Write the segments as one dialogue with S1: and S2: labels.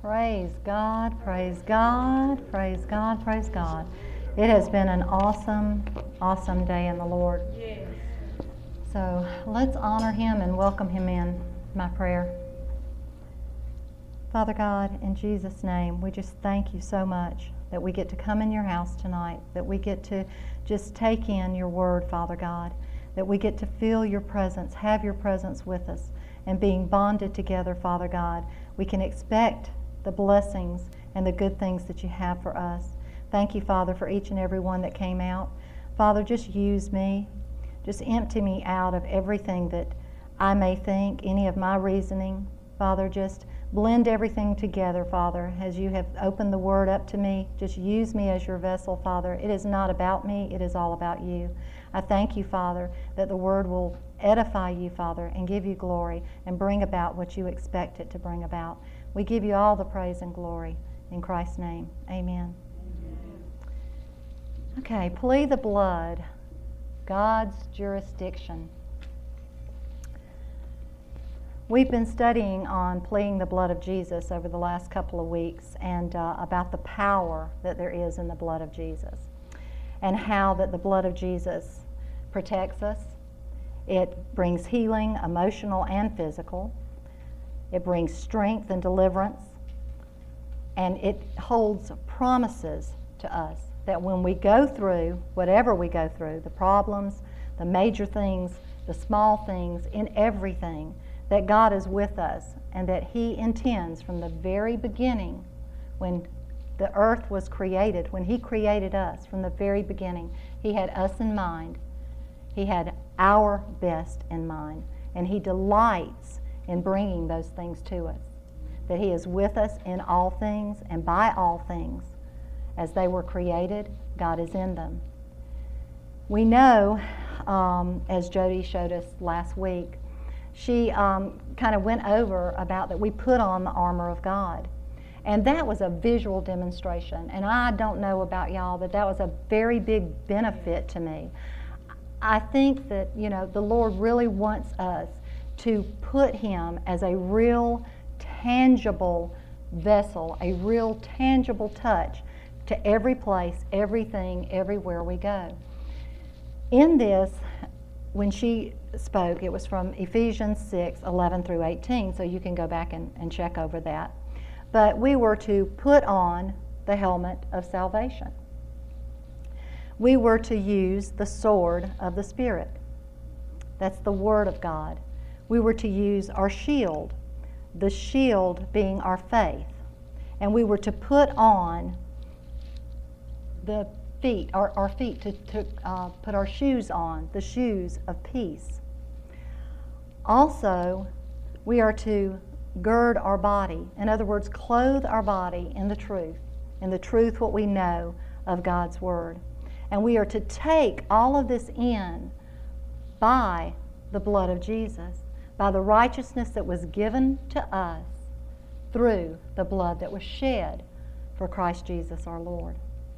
S1: Praise God, praise God, praise God, praise God. It has been an awesome, awesome day in the Lord.
S2: Yes.
S1: So let's honor Him and welcome Him in. My prayer. Father God, in Jesus' name, we just thank you so much that we get to come in your house tonight, that we get to just take in your word, Father God, that we get to feel your presence, have your presence with us, and being bonded together, Father God, we can expect the blessings and the good things that you have for us. Thank you, Father, for each and every one that came out. Father, just use me. Just empty me out of everything that I may think, any of my reasoning. Father, just blend everything together, Father, as you have opened the word up to me. Just use me as your vessel, Father. It is not about me. It is all about you. I thank you, Father, that the word will edify you, Father, and give you glory and bring about what you expect it to bring about. We give you all the praise and glory. In Christ's name, amen. Okay, plead the blood, God's jurisdiction. We've been studying on pleading the blood of Jesus over the last couple of weeks and about the power that there is in the blood of Jesus and how that the blood of Jesus protects us. It brings healing, emotional and physical. It brings strength and deliverance. And it holds promises to us that when we go through, whatever we go through, the problems, the major things, the small things, in everything, that God is with us and that He intends from the very beginning, when the earth was created, when He created us from the very beginning, He had us in mind. He had our best in mind, and He delights in bringing those things to us. That He is with us in all things and by all things. As they were created, God is in them. We know, as Jody showed us last week, she kind of went over about that we put on the armor of God. And that was a visual demonstration. And I don't know about y'all, but that was a very big benefit to me. I think that, you know, the Lord really wants us to put Him as a real tangible vessel, a real tangible touch to every place, everything, everywhere we go. In this, when she spoke, it was from Ephesians 6:11 through 18, so you can go back and check over that. But we were to put on the helmet of salvation. We were to use the sword of the Spirit. That's the Word of God. We were to use our shield, the shield being our faith. And we were to put on the feet, our feet, to put our shoes on, the shoes of peace. Also, we are to gird our body. In other words, clothe our body in the truth what we know of God's Word. And we are to take all of this in by the blood of Jesus, by the righteousness that was given to us through the blood that was shed for Christ Jesus our Lord.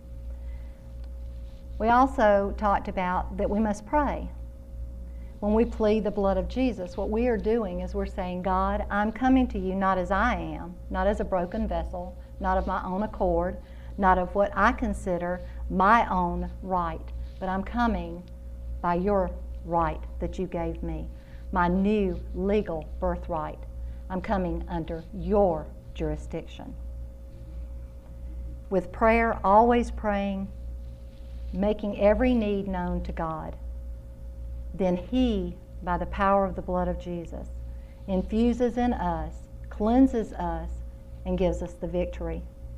S1: We also talked about that we must pray. When we plead the blood of Jesus, what we are doing is we're saying, God, I'm coming to you not as I am, not as a broken vessel, not of my own accord, not of what I consider my own right, but I'm coming by your right that you gave me, my new legal birthright. I'm coming under your jurisdiction. With prayer, always praying, making every need known to God, then He, by the power of the blood of Jesus, infuses in us, cleanses us, and gives us the victory.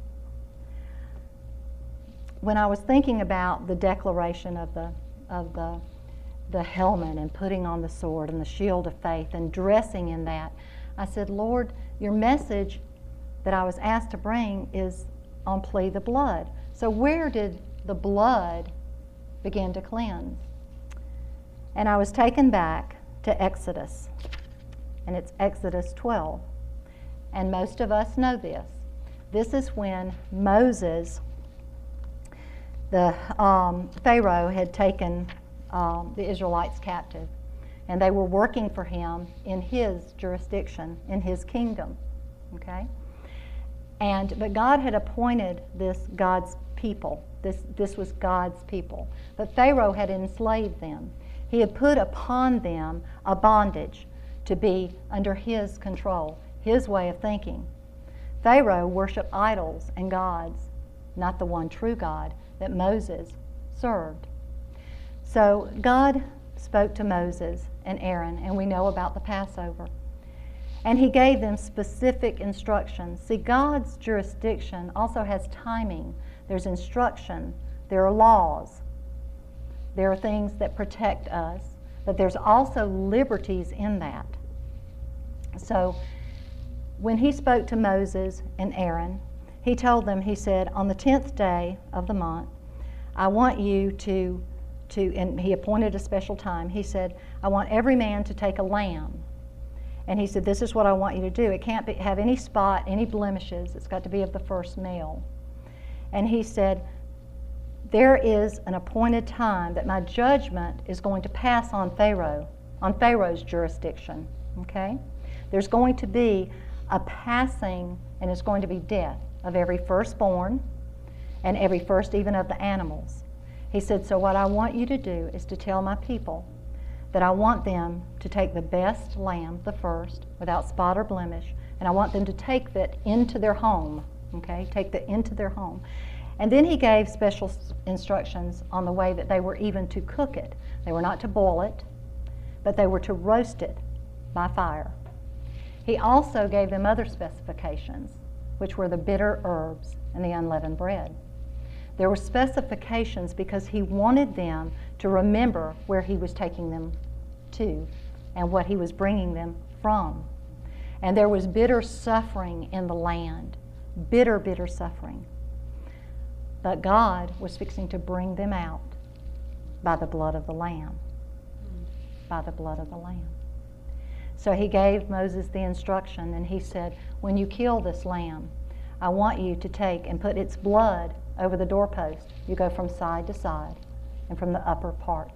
S1: When I was thinking about the declaration of the helmet and putting on the sword and the shield of faith and dressing in that, I said, Lord, your message that I was asked to bring is on plead the blood. So where did the blood begin to cleanse? And I was taken back to Exodus, and it's Exodus 12. And most of us know this. This is when Moses, the Pharaoh had taken the Israelites captive, and they were working for him in his jurisdiction, in his kingdom. Okay? But God had appointed this God's people. This was God's people. But Pharaoh had enslaved them. He had put upon them a bondage to be under his control, his way of thinking. Pharaoh worshiped idols and gods, not the one true God that Moses served. So God spoke to Moses and Aaron, and we know about the Passover. And he gave them specific instructions. See, God's jurisdiction also has timing. There's instruction. There are laws. There are things that protect us, but there's also liberties in that. So when he spoke to Moses and Aaron, he told them, he said, on the 10th day of the month, I want you to, and he appointed a special time, he said, I want every man to take a lamb. And he said, this is what I want you to do. It can't have any spot, any blemishes. It's got to be of the first male. And he said, there is an appointed time that my judgment is going to pass on Pharaoh's jurisdiction. Okay? There's going to be a passing, and it's going to be death of every firstborn and every first even of the animals. He said, so what I want you to do is to tell my people that I want them to take the best lamb, the first, without spot or blemish, and I want them to take that into their home, okay? Take that into their home. And then he gave special instructions on the way that they were even to cook it. They were not to boil it, but they were to roast it by fire. He also gave them other specifications, which were the bitter herbs and the unleavened bread. There were specifications because he wanted them to remember where he was taking them to and what he was bringing them from. And there was bitter suffering in the land, bitter, bitter suffering. But God was fixing to bring them out by the blood of the Lamb, by the blood of the Lamb. So he gave Moses the instruction, and he said, when you kill this lamb, I want you to take and put its blood over the doorpost. You go from side to side and from the upper part.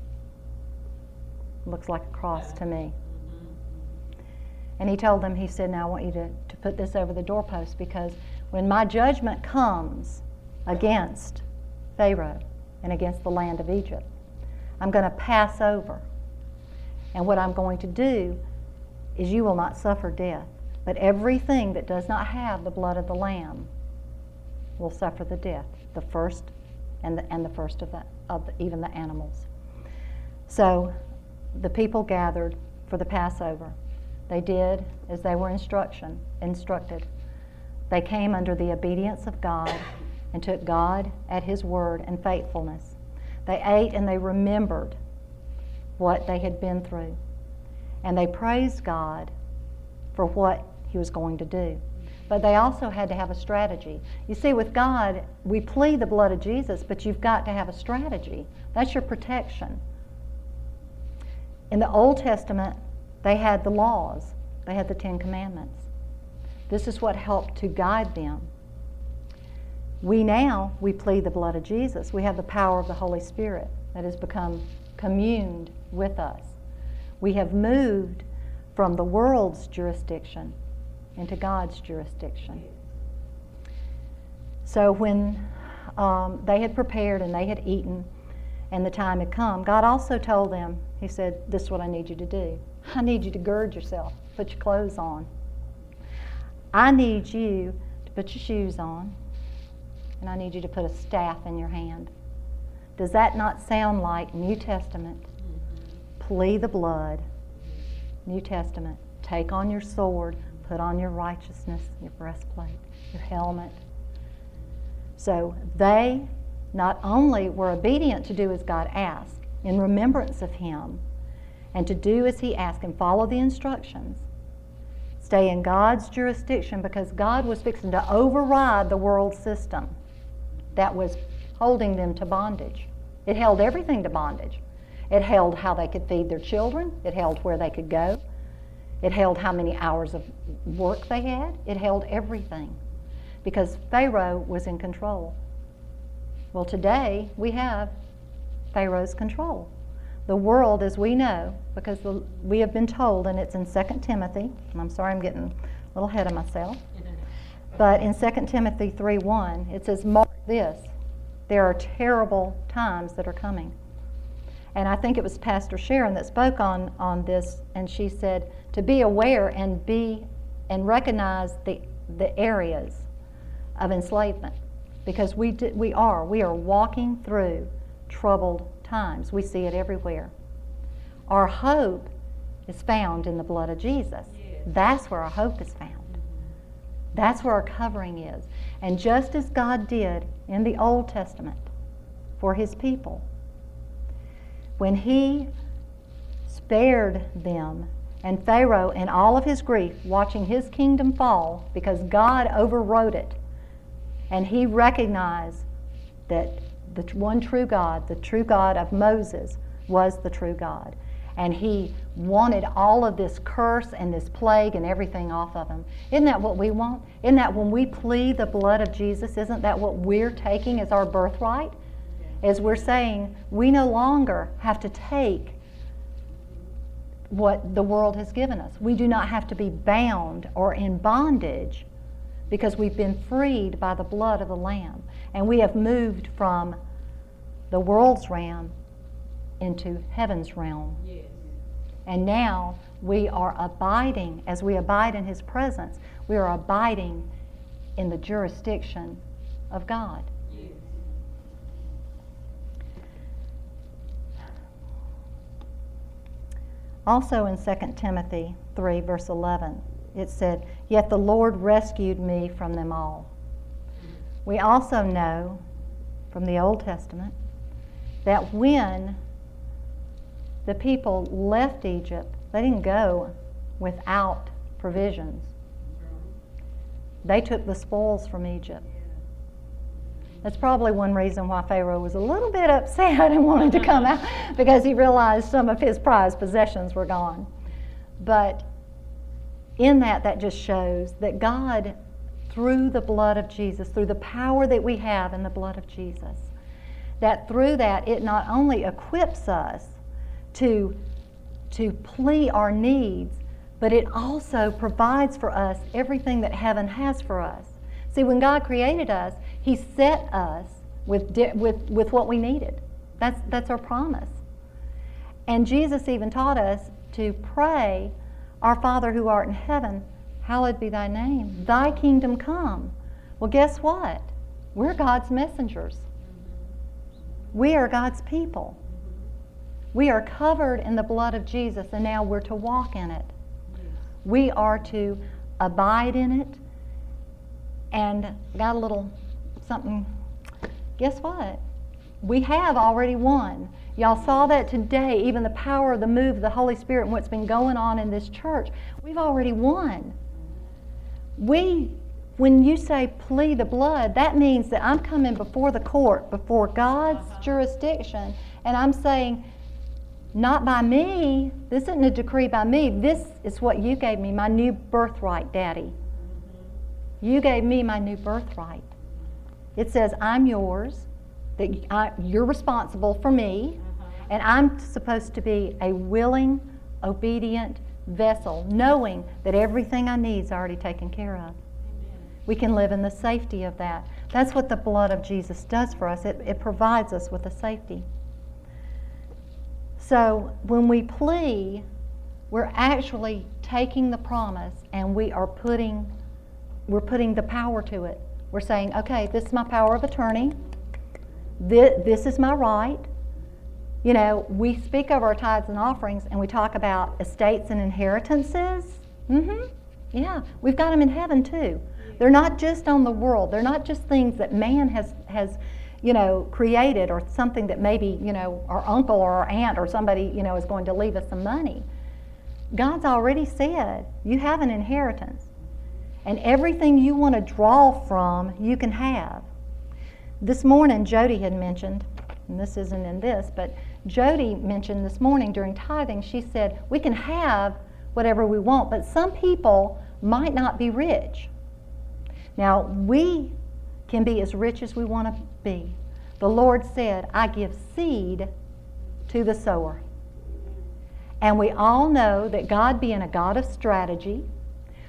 S1: Looks like a cross to me. And he told them, he said, now I want you to put this over the doorpost, because when my judgment comes against Pharaoh and against the land of Egypt, I'm going to pass over. And what I'm going to do is you will not suffer death, but everything that does not have the blood of the Lamb will suffer the death, the first and the first of even the animals. So the people gathered for the Passover. They did as they were instructed. They came under the obedience of God and took God at His word and faithfulness. They ate and they remembered what they had been through. And they praised God for what He was going to do. But they also had to have a strategy. You see, with God, we plead the blood of Jesus, but you've got to have a strategy. That's your protection. In the Old Testament, they had the laws. They had the 10 Commandments. This is what helped to guide them. We plead the blood of Jesus. We have the power of the Holy Spirit that has become communed with us. We have moved from the world's jurisdiction into God's jurisdiction. So when they had prepared and they had eaten and the time had come, God also told them, He said, this is what I need you to do. I need you to gird yourself, put your clothes on. I need you to put your shoes on, and I need you to put a staff in your hand. Does that not sound like New Testament? Plead the blood. New Testament. Take on your sword. Put on your righteousness, your breastplate, your helmet. So they not only were obedient to do as God asked, in remembrance of Him, and to do as He asked and follow the instructions, stay in God's jurisdiction, because God was fixing to override the world system that was holding them to bondage. It held everything to bondage. It held how they could feed their children. It held where they could go. It held how many hours of work they had. It held everything, because Pharaoh was in control. Well, today we have Pharaoh's control. The world, as we know, because we have been told, and it's in 2 Timothy, and I'm sorry I'm getting a little ahead of myself. But in 2 Timothy 3:1, it says, mark this, there are terrible times that are coming. And I think it was Pastor Sharon that spoke on this, and she said to be aware and recognize the areas of enslavement, because we are walking through troubled times. We see it everywhere. Our hope is found in the blood of Jesus. Yes. That's where our hope is found. That's where our covering is. And just as God did in the Old Testament for His people, when He spared them and Pharaoh in all of his grief, watching his kingdom fall because God overrode it, and he recognized that the one true God, the true God of Moses, was the true God. And he wanted all of this curse and this plague and everything off of him. Isn't that what we want? Isn't that when we plead the blood of Jesus, isn't that what we're taking as our birthright? As we're saying, we no longer have to take what the world has given us. We do not have to be bound or in bondage because we've been freed by the blood of the Lamb. And we have moved from the world's realm into heaven's realm. Yes. And now we are abiding, as we abide in His presence, we are abiding in the jurisdiction of God. Yes. Also in 2 Timothy 3, verse 11, it said, "Yet the Lord rescued me from them all." We also know from the Old Testament that when the people left Egypt, they didn't go without provisions. They took the spoils from Egypt. That's probably one reason why Pharaoh was a little bit upset and wanted to come out, because he realized some of his prized possessions were gone. But in that just shows that God, through the blood of Jesus, through the power that we have in the blood of Jesus, that through that it not only equips us to plead our needs, but it also provides for us everything that heaven has for us. See, when God created us, He set us with what we needed. That's our promise. And Jesus even taught us to pray, "Our Father who art in heaven, hallowed be thy name. Thy kingdom come." Well, guess what? We're God's messengers. We are God's people. We are covered in the blood of Jesus, and now we're to walk in it. We are to abide in it. And got a little something. Guess what? We have already won. Y'all saw that today, even the power of the move of the Holy Spirit and what's been going on in this church. We've already won. When you say plead the blood, that means that I'm coming before the court, before God's jurisdiction, and I'm saying, not by me. This isn't a decree by me. This is what you gave me, my new birthright, Daddy. You gave me my new birthright. It says I'm yours, that you're responsible for me, and I'm supposed to be a willing, obedient vessel, knowing that everything I need is already taken care of. Amen. We can live in the safety of that. That's what the blood of Jesus does for us. It provides us with a safety. So when we plead, we're actually taking the promise and we're putting the power to it. We're saying, okay, this is my power of attorney. This is my right. You know, we speak of our tithes and offerings and we talk about estates and inheritances. Yeah, we've got them in heaven too. They're not just on the world. They're not just things that man has created, or something that maybe, our uncle or our aunt or somebody, is going to leave us some money. God's already said, you have an inheritance. And everything you want to draw from, you can have. This morning, Jody had mentioned, and this isn't in this, but Jody mentioned this morning during tithing, she said, we can have whatever we want, but some people might not be rich. Now, we can be as rich as we want to be. The Lord said, I give seed to the sower. And we all know that God being a God of strategy,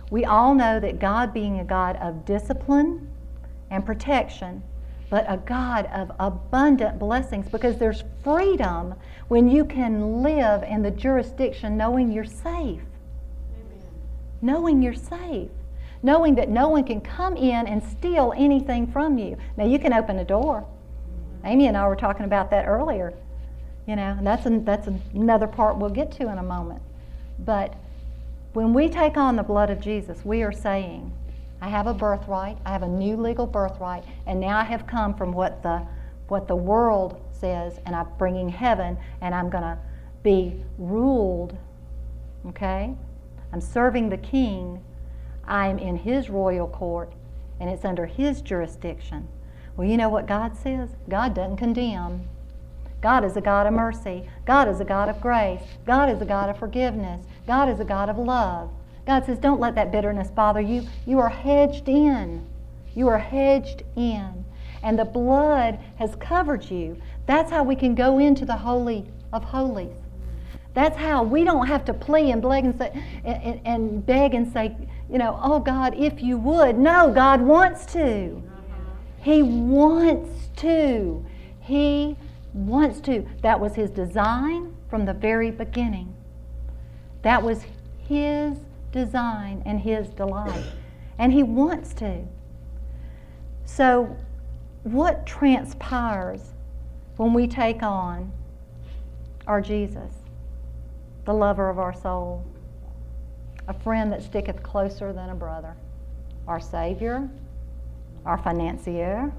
S1: We all know that God being a God of discipline and protection, but a God of abundant blessings, because there's freedom when you can live in the jurisdiction knowing you're safe. Amen. Knowing you're safe. Knowing that no one can come in and steal anything from you. Now, you can open a door. Amy and I were talking about that earlier. You know, and that's another part we'll get to in a moment. But when we take on the blood of Jesus, we are saying, I have a birthright, I have a new legal birthright, and now I have come from what the world says, and I'm bringing heaven, and I'm going to be ruled, okay? I'm serving the King. I'm in His royal court, and it's under His jurisdiction. Well, you know what God says? God doesn't condemn. God is a God of mercy. God is a God of grace. God is a God of forgiveness. God is a God of love. God says, don't let that bitterness bother you. You are hedged in. You are hedged in. And the blood has covered you. That's how we can go into the Holy of Holies. That's how we don't have to plead and beg and say, and beg and say, you know, oh God, if you would. No, God wants to. He wants to. He wants to. That was His design from the very beginning. That was His design and His delight. And He wants to. So what transpires when we take on our Jesus, the lover of our soul, a friend that sticketh closer than a brother, our Savior, our financier?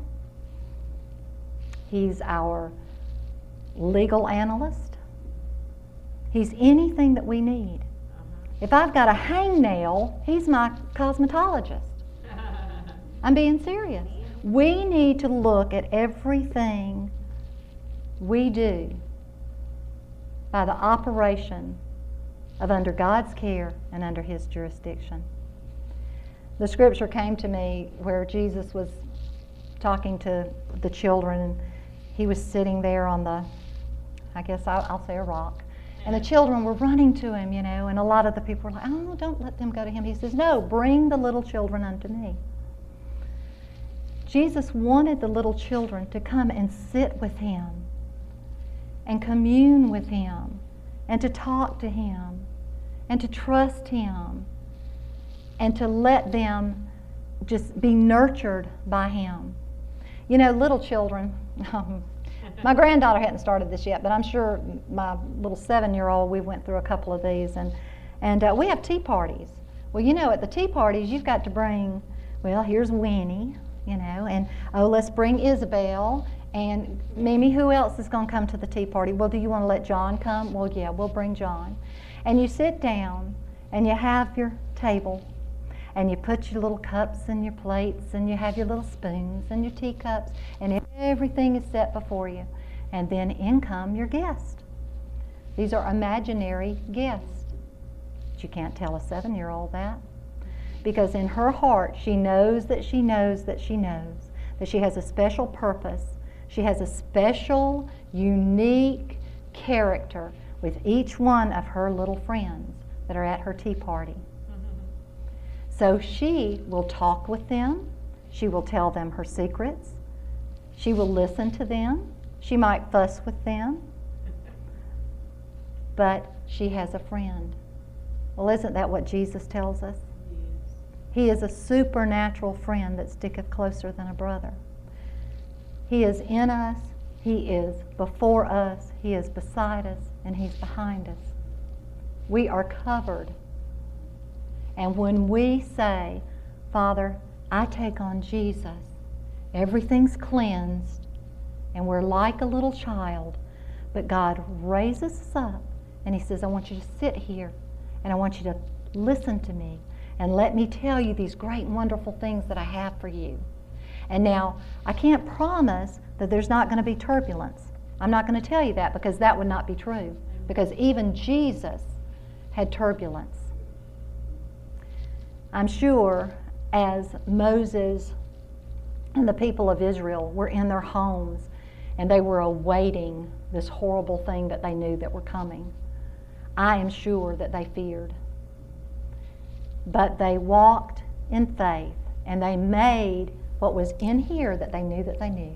S1: He's our legal analyst. He's anything that we need. If I've got a hangnail, He's my cosmetologist. I'm being serious. We need to look at everything we do by the operation of under God's care and under His jurisdiction. The scripture came to me where Jesus was talking to the children. He was sitting there on the, I guess I'll say a rock. And the children were running to Him, you know, and a lot of the people were like, oh, don't let them go to Him. He says, no, bring the little children unto me. Jesus wanted the little children to come and sit with Him and commune with Him and to talk to Him and to trust Him and to let them just be nurtured by Him. You know, little children, my granddaughter hadn't started this yet, but I'm sure my little 7-year-old, we went through a couple of these, and we have tea parties. Well, you know, at the tea parties, you've got to bring, well, here's Winnie, you know, and oh, let's bring Isabel, and Mimi, who else is going to come to the tea party? Well, do you want to let John come? Well, yeah, we'll bring John. And you sit down, and you have your table, and you put your little cups and your plates, and you have your little spoons and your teacups, and everything is set before you. And then in come your guests. These are imaginary guests. But you can't tell a 7-year-old that. Because in her heart, she knows that she knows that she knows that she has a special purpose. She has a special, unique character with each one of her little friends that are at her tea party. So she will talk with them. She will tell them her secrets. She will listen to them. She might fuss with them. But she has a friend. Well, isn't that what Jesus tells us? Yes. He is a supernatural friend that sticketh closer than a brother. He is in us. He is before us. He is beside us. And He's behind us. We are covered. And when we say, Father, I take on Jesus, everything's cleansed, and we're like a little child, but God raises us up, and He says, I want you to sit here, and I want you to listen to me, and let me tell you these great and wonderful things that I have for you. And now, I can't promise that there's not going to be turbulence. I'm not going to tell you that, because that would not be true, because even Jesus had turbulence. I'm sure as Moses and the people of Israel were in their homes and they were awaiting this horrible thing that they knew that were coming, I am sure that they feared. But they walked in faith, and they made what was in here that they knew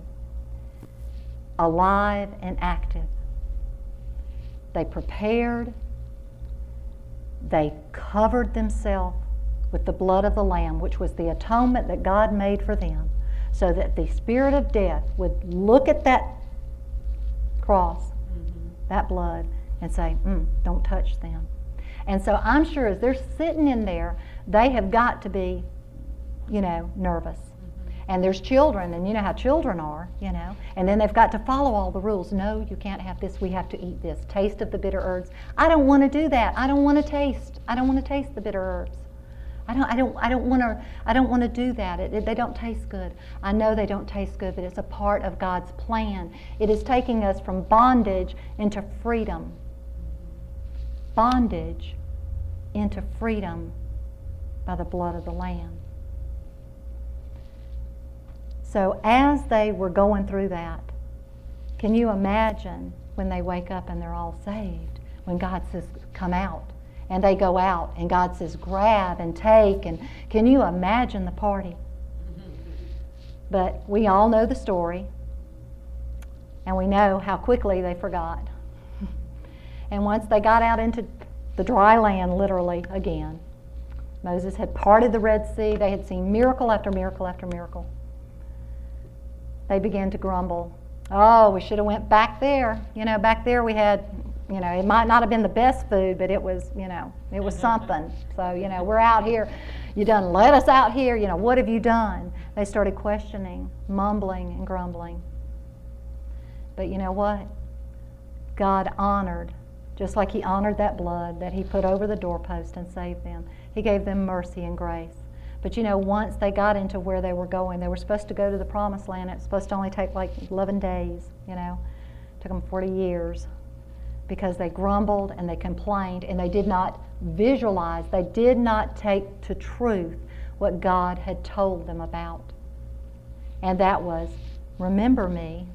S1: alive and active. They prepared, they covered themselves with the blood of the Lamb, which was the atonement that God made for them, so that the spirit of death would look at that cross, that blood, and say, don't touch them. And so I'm sure as they're sitting in there, they have got to be, nervous. And there's children, and you know how children are, and then they've got to follow all the rules. No, you can't have this, we have to eat this. Taste of the bitter herbs. I don't want to do that. I don't want to taste the bitter herbs. I don't want to do that. They don't taste good. I know they don't taste good, but it's a part of God's plan. It is taking us from bondage into freedom. Bondage into freedom by the blood of the Lamb. So as they were going through that, can you imagine when they wake up and they're all saved? When God says, come out, and they go out, and God says, grab and take, and can you imagine the party? But we all know the story, and we know how quickly they forgot. And once they got out into the dry land, literally, again, Moses had parted the Red Sea. They had seen miracle after miracle after miracle. They began to grumble. Oh, we should have went back there. Back there we had, it might not have been the best food, but it was, it was something. So, we're out here. You done let us out here. What have you done? They started questioning, mumbling, and grumbling. But you know what? God honored, just like He honored that blood that He put over the doorpost and saved them. He gave them mercy and grace. But once they got into where they were going, they were supposed to go to the Promised Land. It was supposed to only take like 11 days, Took them 40 years because they grumbled and they complained and they did not visualize, they did not take to truth what God had told them about. And that was, remember me.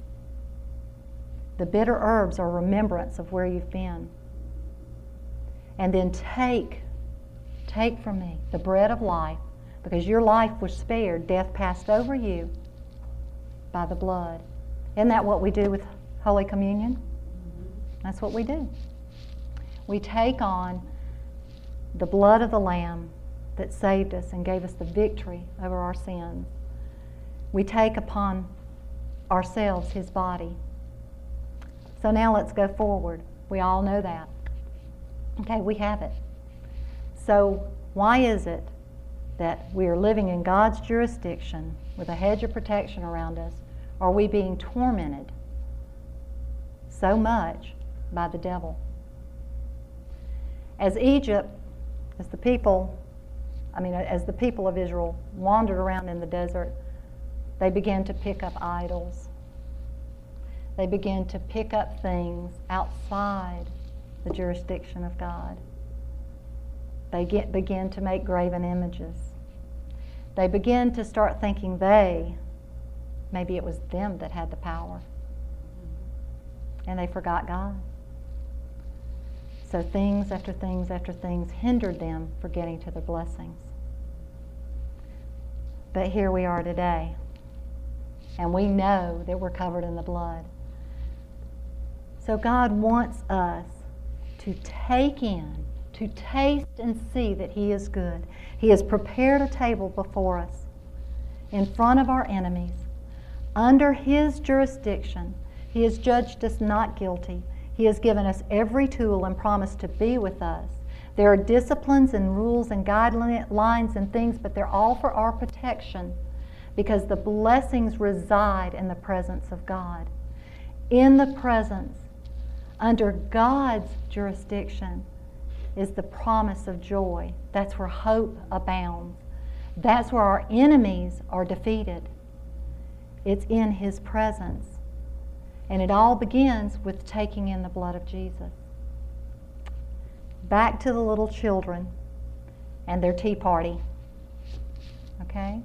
S1: The bitter herbs are remembrance of where you've been. And then take from me the bread of life, because your life was spared. Death passed over you by the blood. Isn't that what we do with Holy Communion? That's what we do. We take on the blood of the Lamb that saved us and gave us the victory over our sins. We take upon ourselves His body. So now let's go forward. We all know that. Okay, we have it. So why is it that we are living in God's jurisdiction with a hedge of protection around us? Are we being tormented so much by the devil? As the people of Israel wandered around in the desert, they began to pick up idols. They began to pick up things outside the jurisdiction of God. They begin to make graven images. They begin to start thinking maybe it was them that had the power. And they forgot God. So things after things after things hindered them from getting to their blessings. But here we are today. And we know that we're covered in the blood. So God wants us to take in, to taste and see that He is good. He has prepared a table before us in front of our enemies. Under His jurisdiction, He has judged us not guilty. He has given us every tool and promised to be with us. There are disciplines and rules and guidelines and things, but they're all for our protection because the blessings reside in the presence of God. In the presence, under God's jurisdiction, is the promise of joy. That's where hope abounds. That's where our enemies are defeated. It's in His presence. And it all begins with taking in the blood of Jesus. Back to the little children and their tea party. Okay?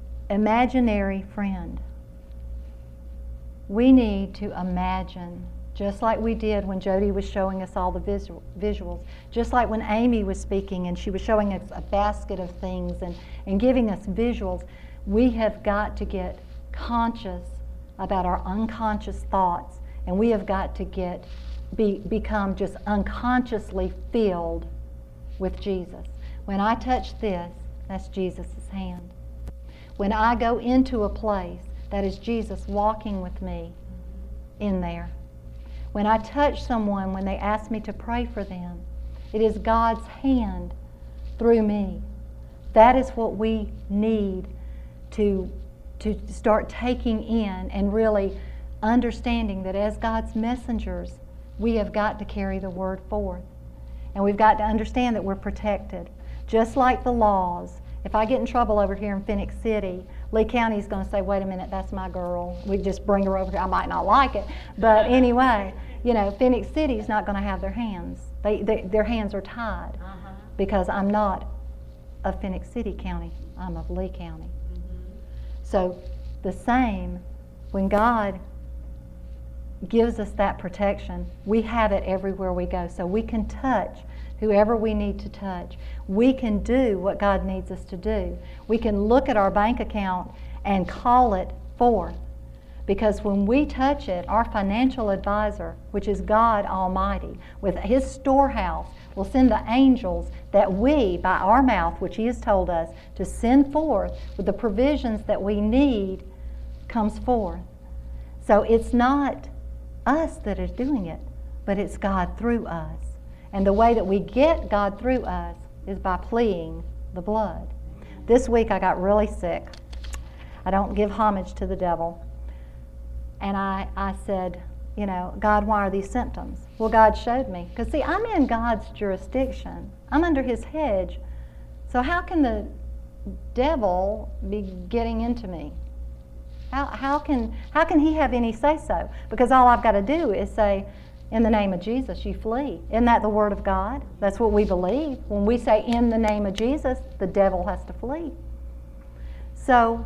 S1: Imaginary friend. We need to imagine just like we did when Jody was showing us all the visuals, just like when Amy was speaking and she was showing us a basket of things and giving us visuals. We have got to get conscious about our unconscious thoughts, and we have got to become just unconsciously filled with Jesus. When I touch this, that's Jesus' hand. When I go into a place, that is Jesus walking with me in there. When I touch someone, when they ask me to pray for them, it is God's hand through me. That is what we need to start taking in and really understanding that as God's messengers, we have got to carry the word forth. And we've got to understand that we're protected. Just like the laws. If I get in trouble over here in Phoenix City, Lee County is going to say, wait a minute, that's my girl. We just bring her over here. I might not like it. But anyway, Phoenix City is not going to have their hands. Their hands are tied because I'm not of Phoenix City County. I'm of Lee County. So the same, when God gives us that protection, we have it everywhere we go. So we can touch whoever we need to touch. We can do what God needs us to do. We can look at our bank account and call it forth. Because when we touch it, our financial advisor, which is God Almighty, with His storehouse, will send the angels that we, by our mouth, which He has told us, to send forth with the provisions that we need, comes forth. So it's not us that is doing it, but it's God through us. And the way that we get God through us is by pleading the blood. This week I got really sick. I don't give homage to the devil. And I said, God, why are these symptoms? Well, God showed me. Because see, I'm in God's jurisdiction. I'm under His hedge. So how can the devil be getting into me? How can he have any say-so? Because all I've got to do is say, in the name of Jesus, you flee. Isn't that the Word of God? That's what we believe. When we say, in the name of Jesus, the devil has to flee. So,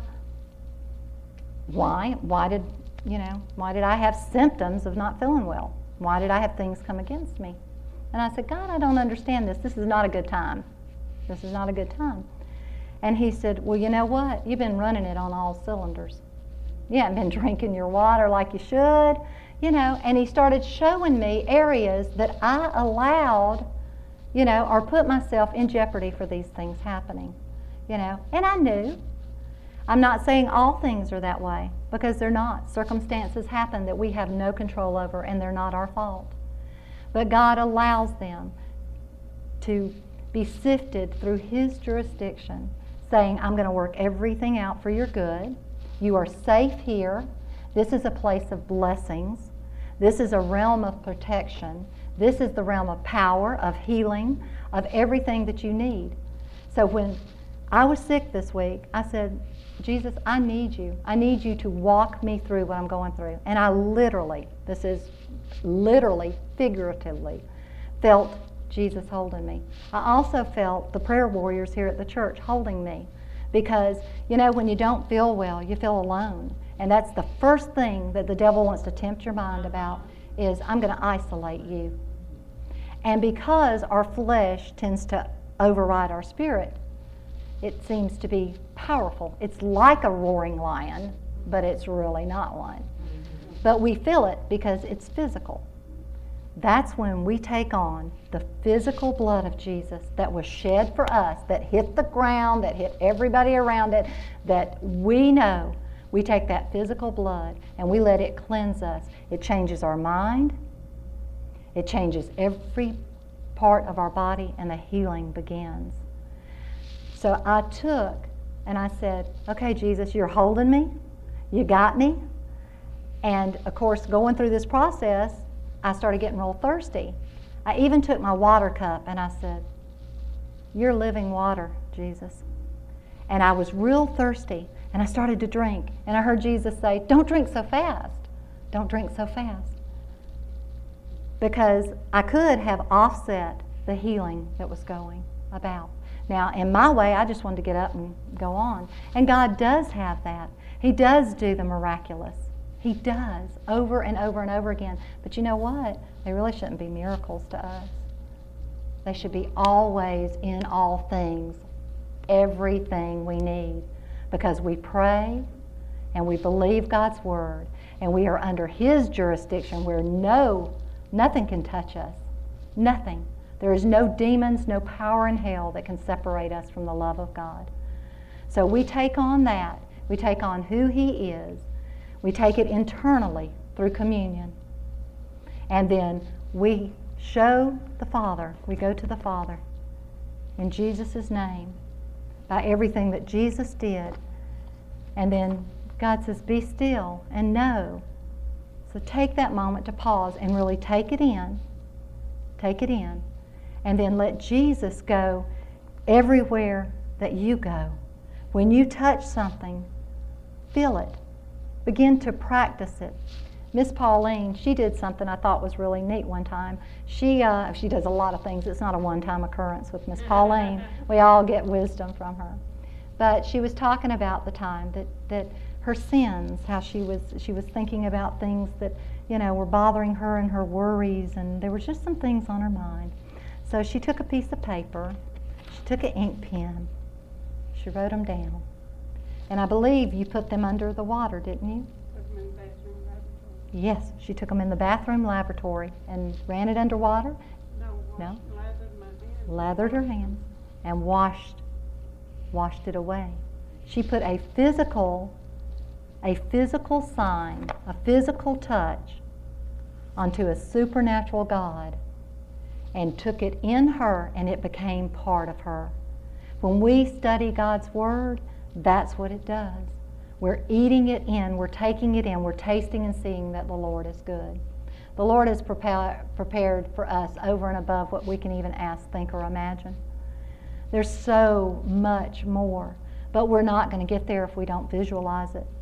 S1: why did I have symptoms of not feeling well? Why did I have things come against me? And I said, God, I don't understand this. This is not a good time. This is not a good time. And He said, well, you know what? You've been running it on all cylinders. You haven't been drinking your water like you should. And He started showing me areas that I allowed, or put myself in jeopardy for these things happening, and I knew. I'm not saying all things are that way, because they're not. Circumstances happen that we have no control over, and they're not our fault. But God allows them to be sifted through His jurisdiction, saying, I'm going to work everything out for your good. You are safe here. This is a place of blessings. This is a realm of protection. This is the realm of power, of healing, of everything that you need. So when I was sick this week, I said, Jesus, I need you. I need you to walk me through what I'm going through. And I literally, this is literally, figuratively, felt Jesus holding me. I also felt the prayer warriors here at the church holding me. Because, when you don't feel well, you feel alone. And that's the first thing that the devil wants to tempt your mind about, is I'm going to isolate you. And because our flesh tends to override our spirit, it seems to be powerful. It's like a roaring lion, but it's really not one. But we feel it because it's physical. That's when we take on the physical blood of Jesus that was shed for us, that hit the ground, that hit everybody around it, that we know. We take that physical blood and we let it cleanse us. It changes our mind. It changes every part of our body, and the healing begins. So I took and I said, okay, Jesus, you're holding me. You got me. And of course, going through this process, I started getting real thirsty. I even took my water cup and I said, you're living water, Jesus. And I was real thirsty, and I started to drink. And I heard Jesus say, don't drink so fast. Don't drink so fast. Because I could have offset the healing that was going about. Now, in my way, I just wanted to get up and go on. And God does have that. He does do the miraculous. He does, over and over and over again. But you know what? They really shouldn't be miracles to us. They should be always, in all things, everything we need. Because we pray and we believe God's Word, and we are under His jurisdiction where nothing can touch us. Nothing. There is no demons, no power in hell that can separate us from the love of God. So we take on that. We take on who He is. We take it internally through communion. And then we show the Father. We go to the Father in Jesus' name by everything that Jesus did. And then God says, be still and know. So take that moment to pause and really take it in. Take it in. And then let Jesus go everywhere that you go. When you touch something, feel it. Begin to practice it. Miss Pauline, she did something I thought was really neat one time. She does a lot of things. It's not a one-time occurrence with Miss Pauline. We all get wisdom from her. But she was talking about the time that her sins, how she was thinking about things that, were bothering her and her worries, and there were just some things on her mind. So she took a piece of paper, she took an ink pen, she wrote them down. And I believe you put them under the water, didn't you?
S2: Put them in the bathroom lavatory.
S1: Yes, she took them in the bathroom lavatory and ran it under water.
S2: No. Lathered my hands.
S1: Lathered her hands and washed it away. She put a physical sign, a physical touch onto a supernatural God and took it in her, and it became part of her. When we study God's Word, that's what it does. We're eating it in, we're taking it in, we're tasting and seeing that the Lord is good. The Lord has prepared for us over and above what we can even ask, think, or imagine. There's so much more, but we're not going to get there if we don't visualize it.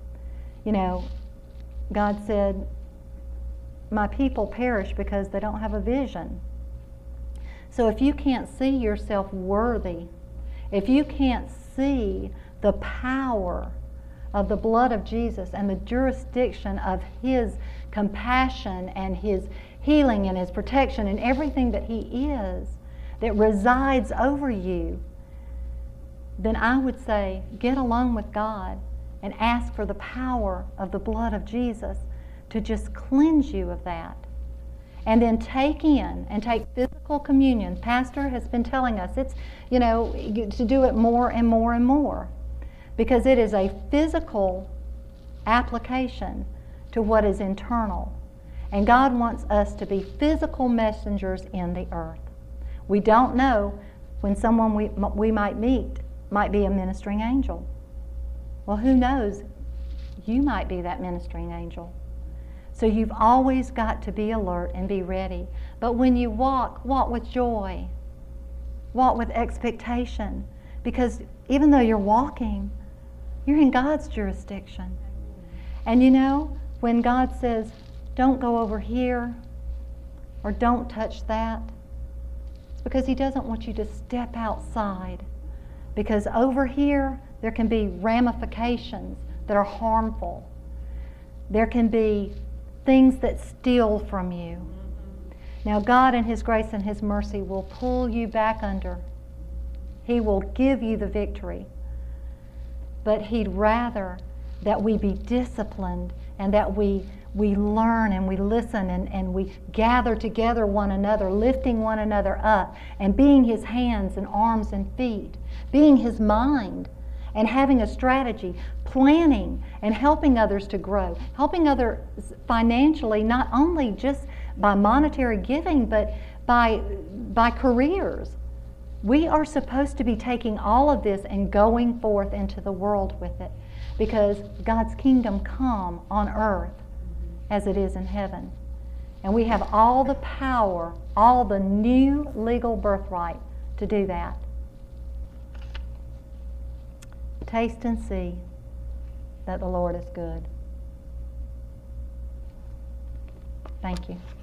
S1: God said, my people perish because they don't have a vision. So if you can't see yourself worthy, if you can't see the power of the blood of Jesus and the jurisdiction of His compassion and His healing and His protection and everything that He is, that resides over you, then I would say, get alone with God and ask for the power of the blood of Jesus to just cleanse you of that. And then take physical communion. Pastor has been telling us it's, to do it more and more and more, because it is a physical application to what is internal. And God wants us to be physical messengers in the earth. We don't know when someone we might meet might be a ministering angel. Well, who knows? You might be that ministering angel. So you've always got to be alert and be ready. But when you walk with joy. Walk with expectation. Because even though you're walking, you're in God's jurisdiction. And when God says, don't go over here, or don't touch that, it's because He doesn't want you to step outside. Because over here, there can be ramifications that are harmful. There can be things that steal from you. Now, God in His grace and His mercy will pull you back under. He will give you the victory. But He'd rather that we be disciplined and that we learn and we listen and we gather together one another, lifting one another up and being His hands and arms and feet, being His mind and having a strategy, planning and helping others to grow, helping others financially, not only just by monetary giving, but by careers. We are supposed to be taking all of this and going forth into the world with it, because God's kingdom come on earth as it is in heaven. And we have all the power, all the new legal birthright to do that. Taste and see that the Lord is good. Thank you.